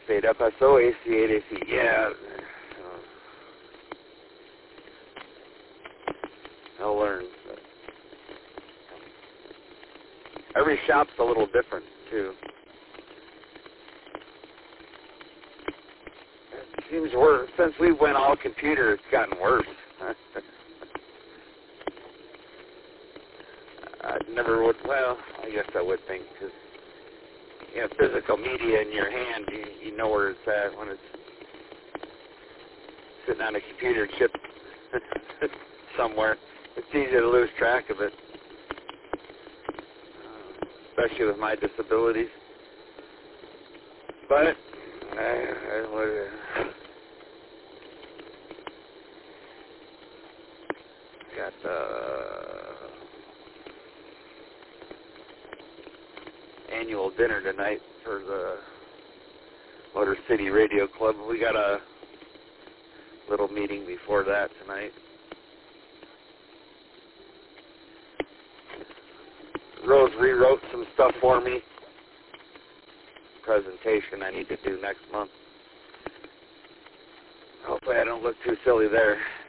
F8 FSO, AC8 AC. Yeah. I'll learn. Every shop's a little different, too. It seems worse. Since we went all computer, it's gotten worse. I never would, well, I guess I would think, because you have physical media in your hand, you know where it's at. When it's sitting on a computer chip somewhere, it's easy to lose track of it, especially with my disabilities. But got annual dinner tonight for the Motor City Radio Club. We got a little meeting before that tonight. Rose rewrote some stuff for me. Presentation I need to do next month. Hopefully I don't look too silly there.